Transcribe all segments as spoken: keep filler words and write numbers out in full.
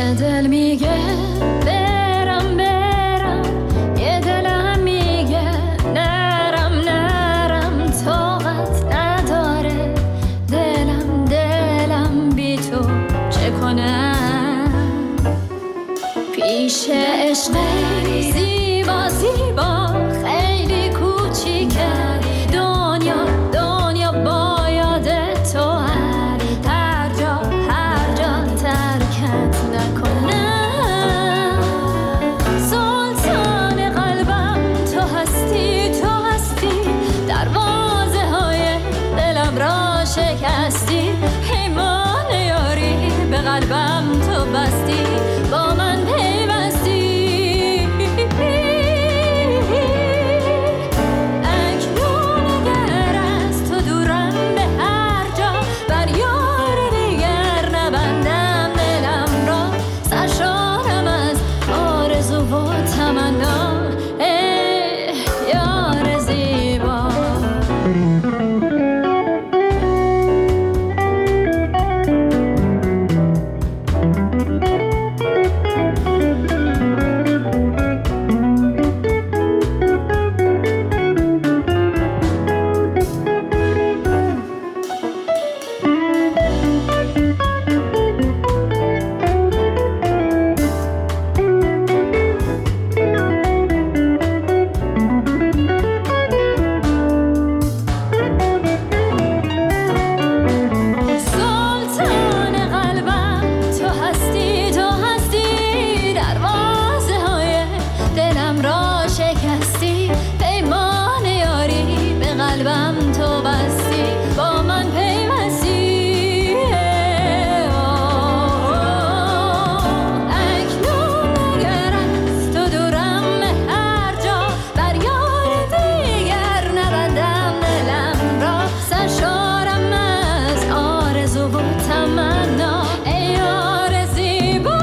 یه دل میگه برم برم، یه دلم میگه نرم نرم، طاقت نداره دلم دلم بی تو چه کنم. پیش عشق زیبا زیبا خیلی کوچیکه دنیا دنیا با یاد تو هر هر جا هر جا ترکت نکنم. سلطان قلبم تو هستی تو هستی، دروازه های دلم را شکستی، پیمان یاری به قلبم تو بستی، با من پیوستی. اکنون اگر از تو دورم به هر جا، بر یار دیگر نبندم دلم را، سرشارم از آرزو و تمنا. ای یار زیبا، سلطان قلبم تو هستی تو هستی، دروازه های دلم را شکستی، پیمان یاری به قلبم تو بستی، با من پیوستی. اکنون اگر از تو دورم به هر جا، بر یار دیگر نبندم دلم را، سرشارم از آرزو و تمنا. ای یار زیبا،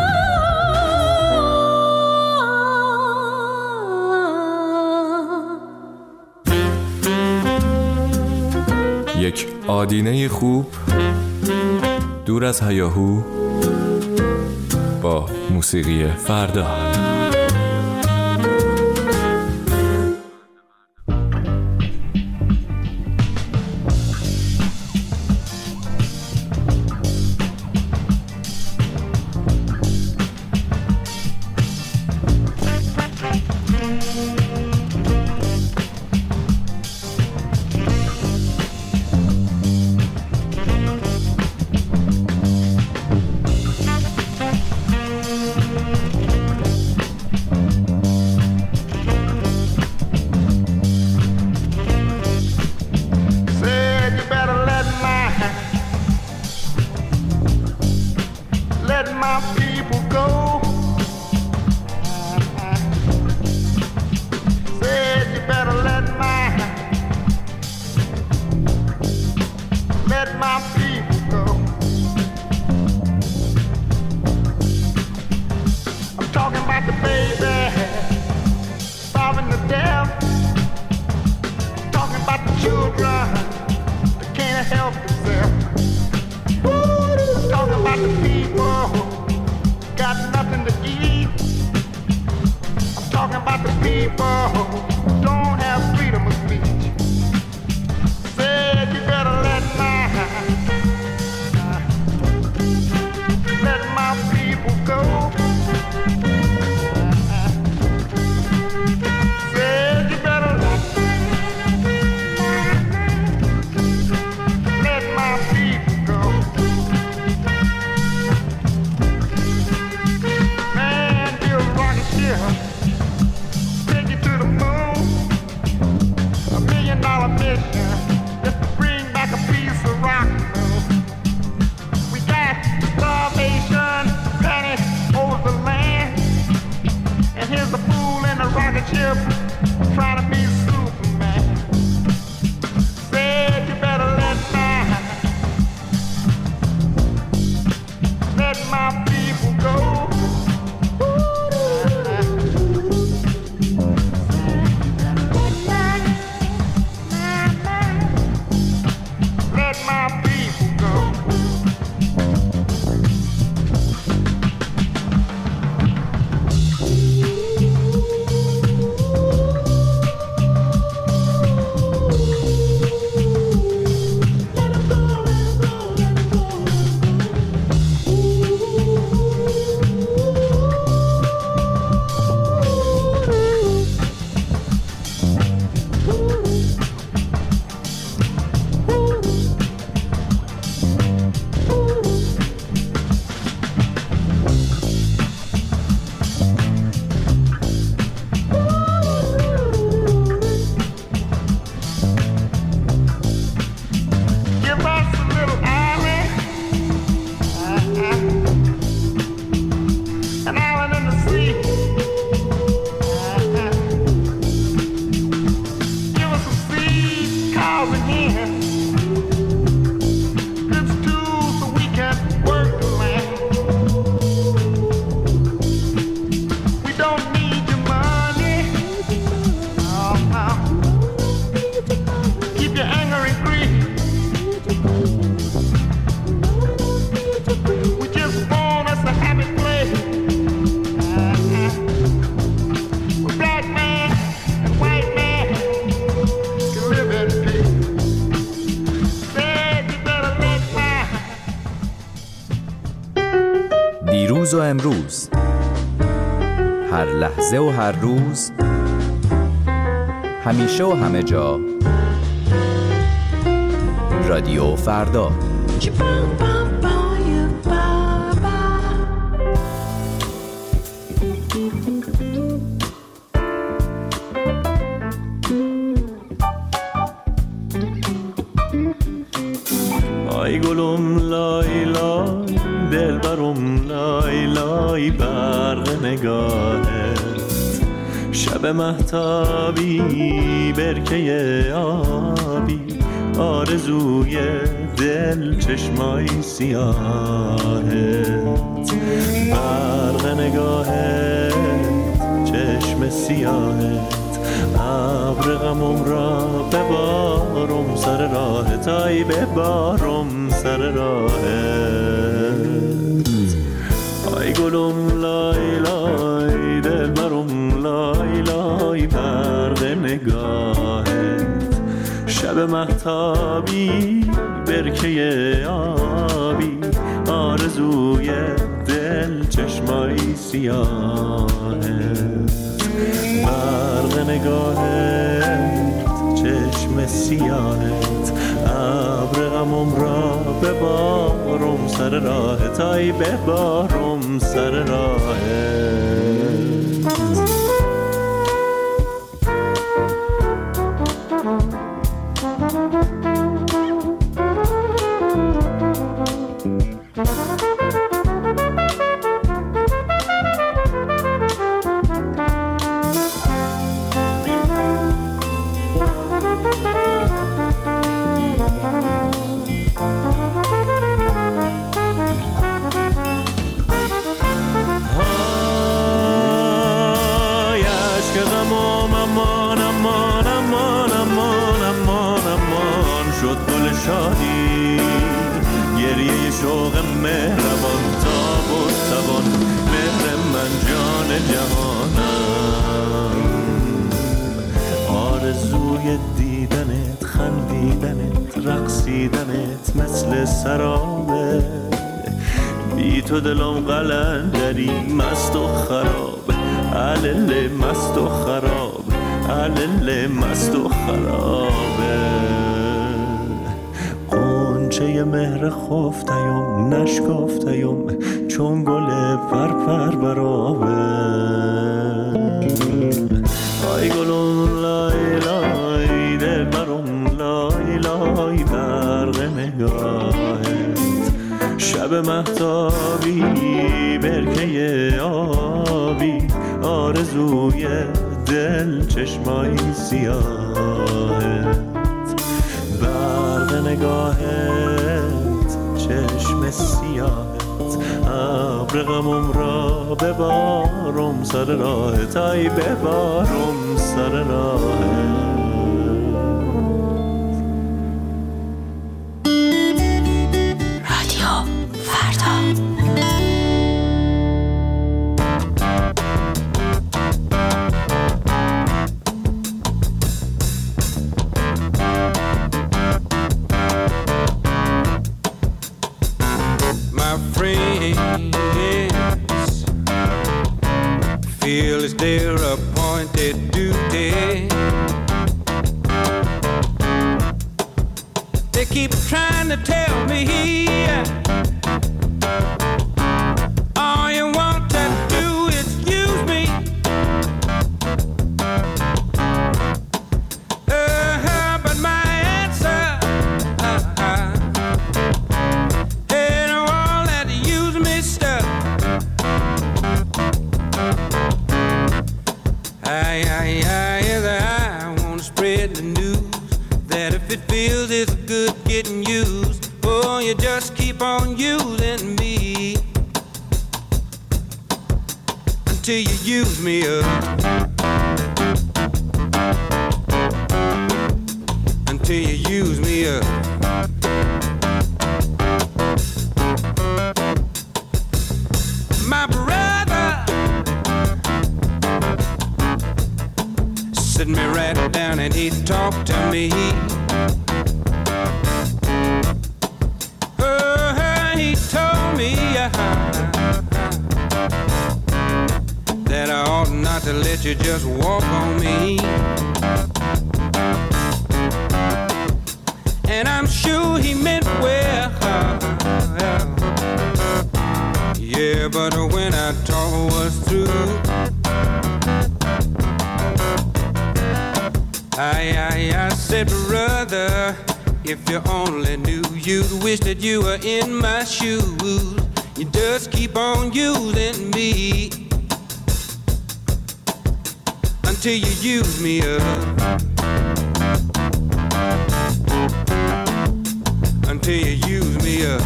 یک آدینه خوب دور از هیاهو با موسیقی فردا. Said you better let my let my people go. Said you better let my let my people go. I'm talking about the baby starving to death. Talking about the children that can't help themselves. Talking about the people و امروز، هر لحظه و هر روز، همیشه و همه جا، رادیو فردا. آی گلم لای لای دل برم لای لای برق نگاهت، شب مهتابی برکه آبی، آرزوی دل چشمای سیاهت، برق نگاهت چشم سیاهت، ابر غمم را ببارم سر راهت، ای ببارم سر راهت. ای گلم لای لای دل برم لای لای برق نگاهت، شب مهتابی برکه آبی، آرزوی دل چشمای سیاهت، برق نگاهت چشم سیاهت، ابر غمم را ببارم سر راهت، ای ببارم سر راهت. شادی گریه شوق مهربان، تاب و توان مهر من جان جهانم، آرزوی دیدنت خندیدنت رقصیدنت مثل سرابه، بی تو دلم قلندری مست و خراب، علل مست و خراب، علل مست و خرابه. چه مهر خفتیم نشکفتیم چون گل پرپر برابه، آی گلون لای لای دل برم لای لای برق نگاهت، شب مهتابی برکه آبی، آرزوی دل چشمای سیاهت، برق نگاهت چشم سیاهت، ابر غمم را ببارم سر راهت، ای ببارم سر راهت. رادیو فردا. Feel it's their appointed duty. They keep trying to tell me all you want to do is use me. Uh-huh, but my answer uh-uh, and all that use me stuff. I, I, I, I want to spread the news that if it feels it's good getting used, oh, you just keep on using me until you use me up, until you use me up. My brother sit me right down and he talked to me. Oh, he told me uh, to let you just walk on me. And I'm sure he meant well. Yeah, but when our talk was through, I, I, I said, brother, if you only knew, you'd wish that you were in my shoes. You just keep on using me until you use me up. Until you use me up.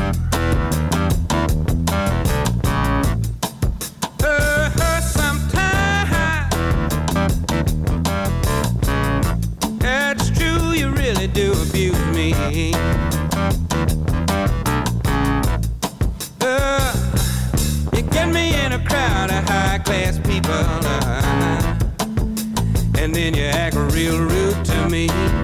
Uh, sometimes it's true, you really do abuse me. Uh, you get me in a crowd of high-class people, uh, and then you act real rude to me.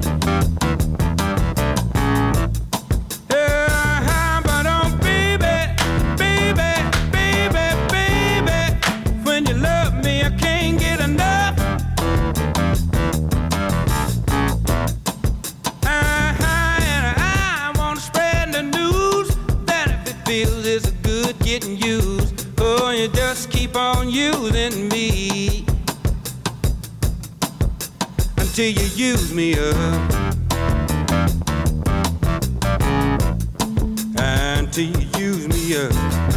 On using me until you use me up, until you use me up.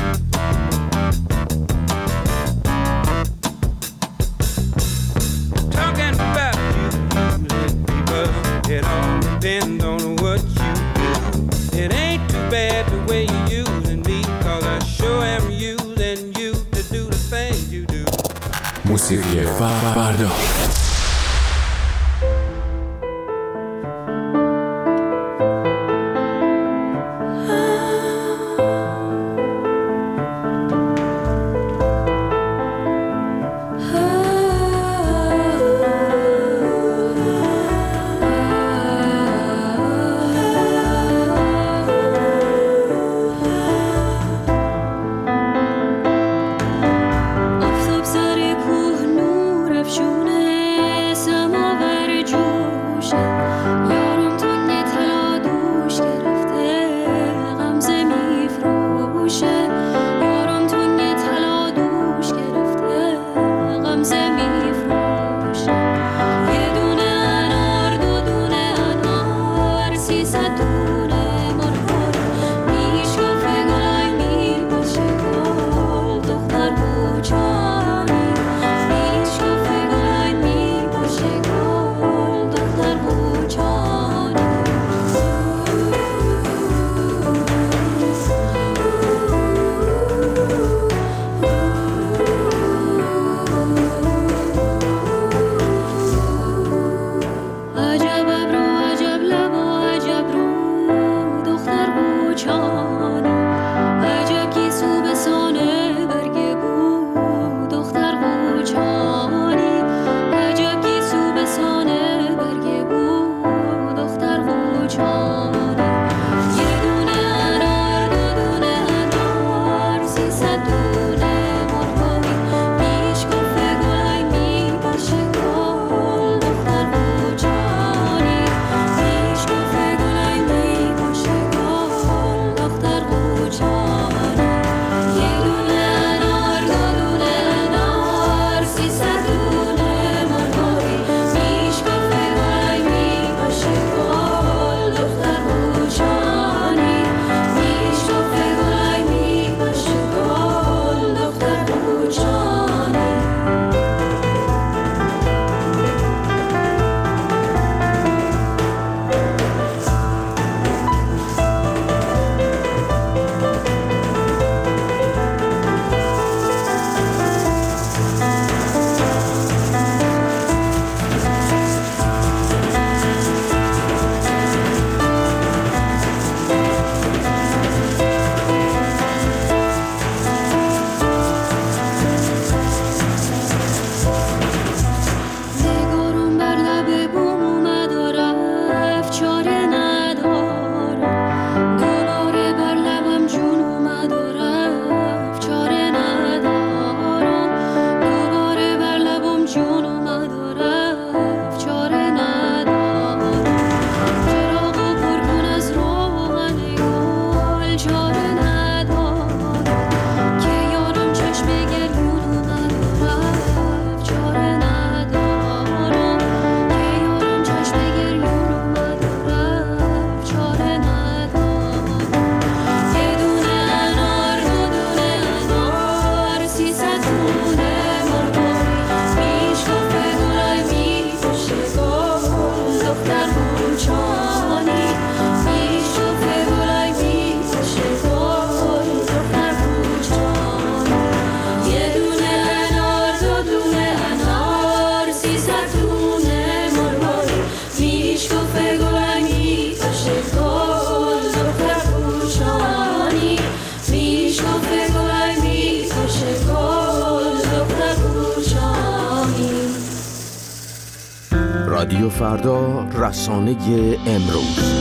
Talking about you using people, it all depends on what you do. It ain't too bad the way you using me, cause I sure am using you to do the things you do. موسیقی فردا. آفتاب سر کوه نور افشونه رادیو فردا، رسانه امروز.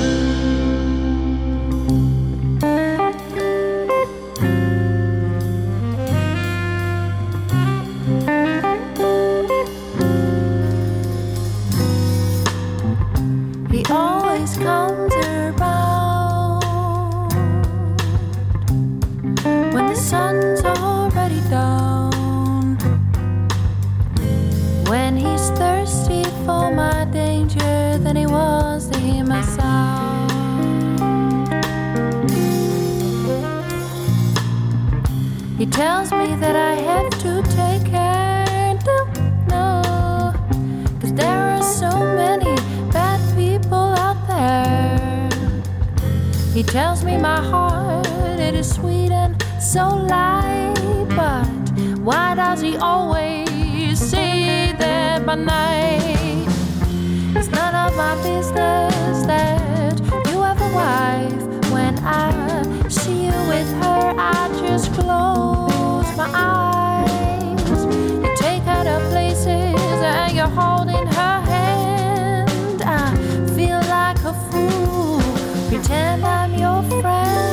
He tells me that I have to take care, don't know, 'cause there are so many bad people out there. He tells me my heart, it is sweet and so light, but why does he always say that by night? It's none of my business that you have a wife. When I see you with her, I just close my eyes. You take her to places and you're holding her hand. I feel like a fool, pretend I'm your friend.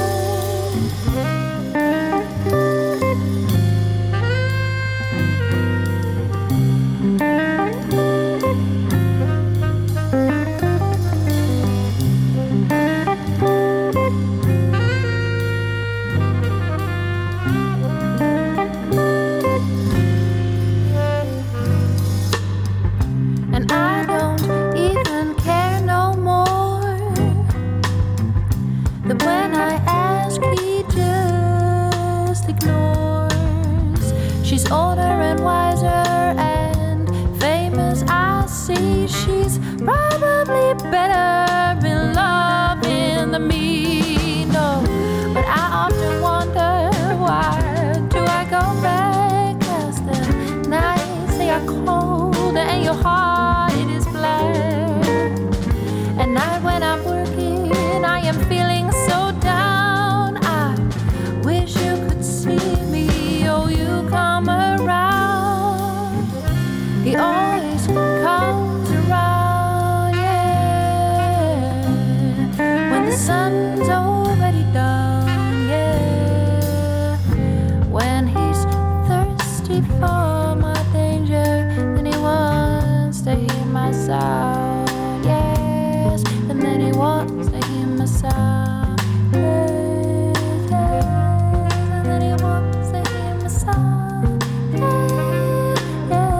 She's older and wiser and famous, I see. She's probably better in loving than me, no. But I often wonder, why do I go back? 'Cause the nights, they are cold and your heart, it is black. At night when I'm working, I am feeling so down. I wish you could see me, oh, you come around. He always comes around, yeah, when the sun's already done, yeah. When he's thirsty for my danger, then he wants to hear my sound, yes. And then he wants to hear my sound, yes, yes. And then he wants to hear my sound, yes, yes.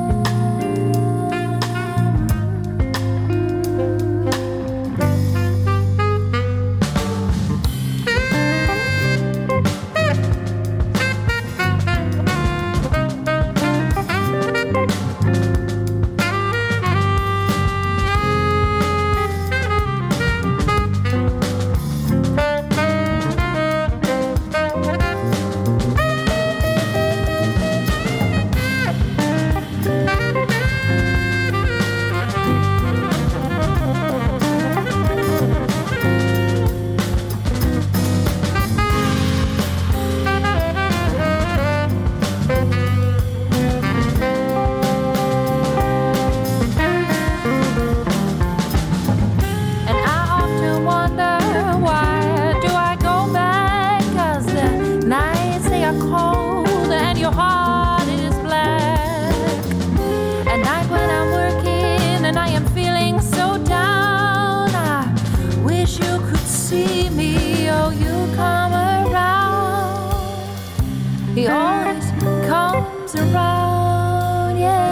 He always comes around,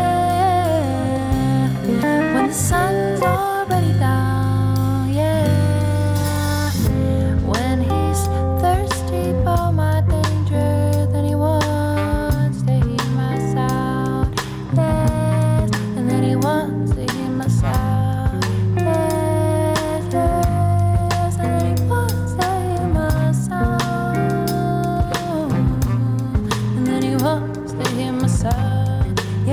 yeah, when the sun's already down, yeah. When he's thirsty for my danger, then he wants to hear my sound, yes. And then he wants to hear my sound, yes, yes. And then he wants to hear my sound, and then he wants to hear my sound,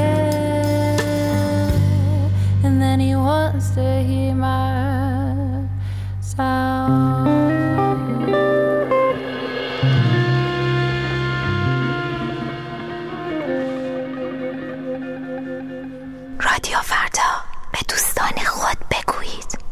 yeah. And then he wants to hear my sound. رادیو فردا. به دوستان خود بگویید.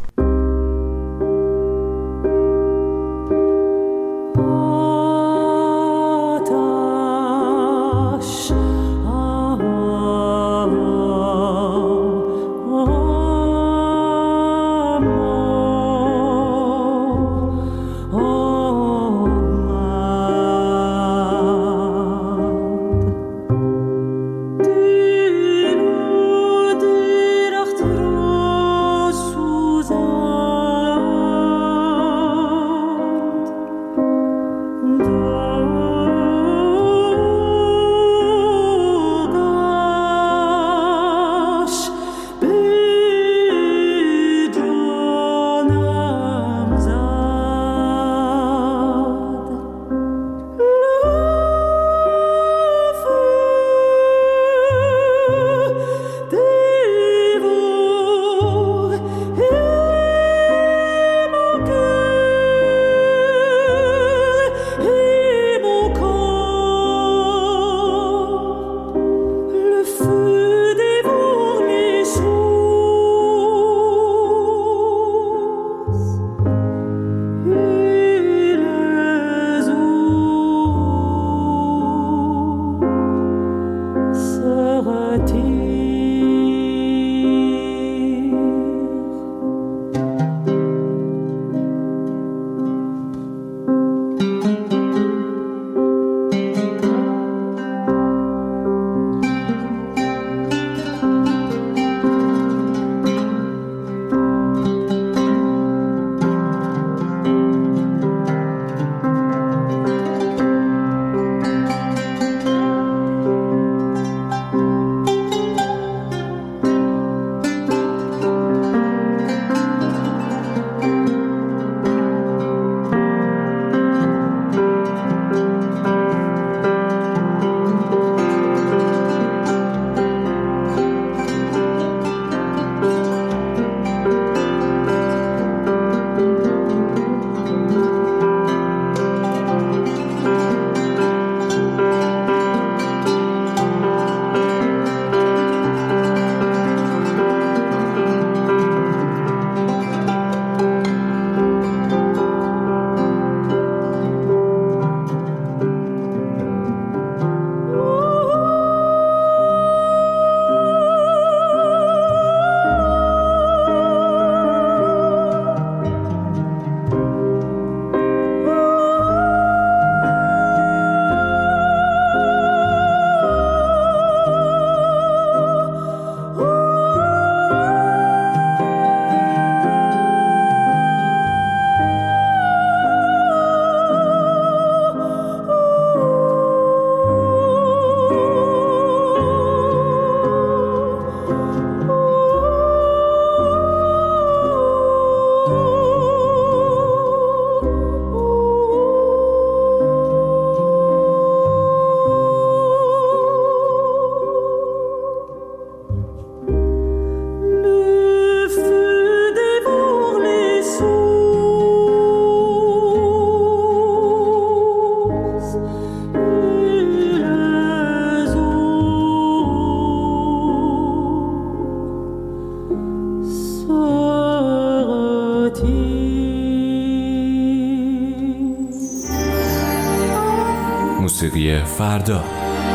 موسیقی فردا.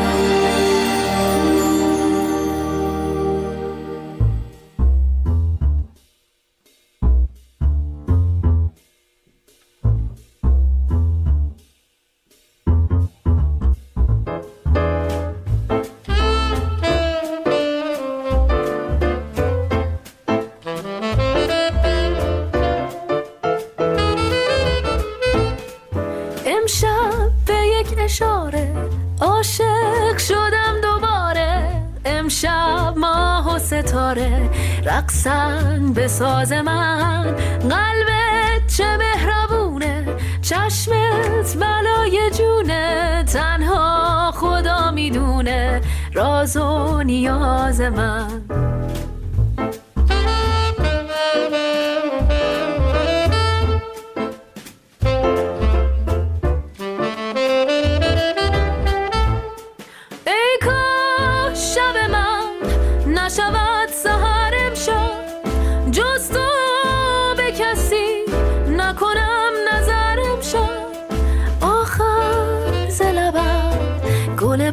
امشب به یک اشاره عاشق شدم دوباره. امشب ماه و ستاره رقصن به ساز من. قلبت چه مهربونه، چشمت بلای جونه. تنها خدا میدونه راز و نیاز من. نشود سحر امشب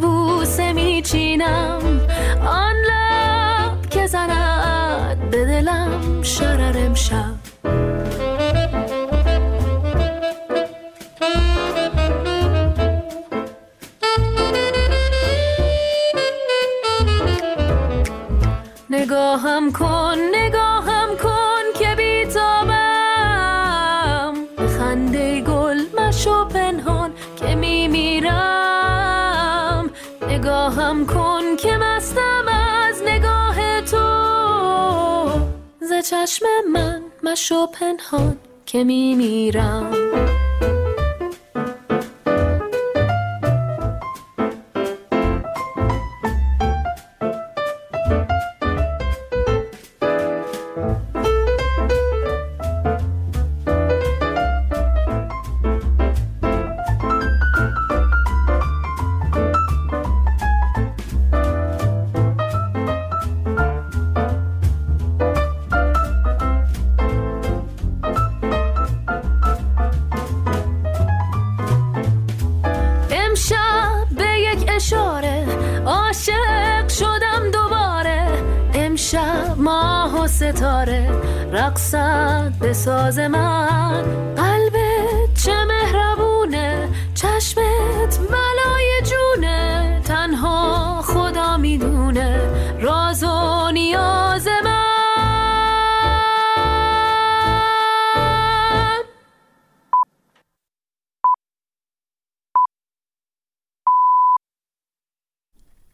بوسه میچینم، آن لب که زند به دلم شرر امشب. نگاهم کن نگاهم کن که بیتابم، به خنده گل مشو پنهان که میمیرم. نگاهم کن که مستم از نگاه تو، ز چشم من مشو پنهان که میمیرم. ستاره رقصد به ساز من، قلب